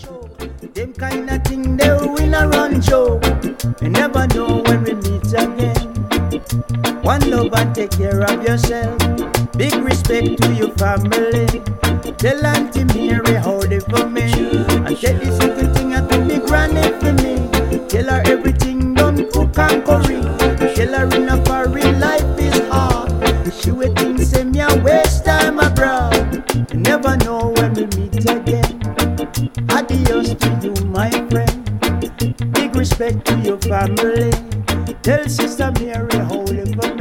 Them kind of thing they win a run show. You never know when we meet again. One love and take care of yourself. Big respect to your family. Tell Auntie Mary hold it for me. And tell this little thing I to be granny for me. Tell her everything done cook and curry. Tell her in a foreign life is hard. She will think say me a waste time abroad. You never know when we meet again. Adios to you my friend. Big respect to your family. Tell Sister Mary hold it for me.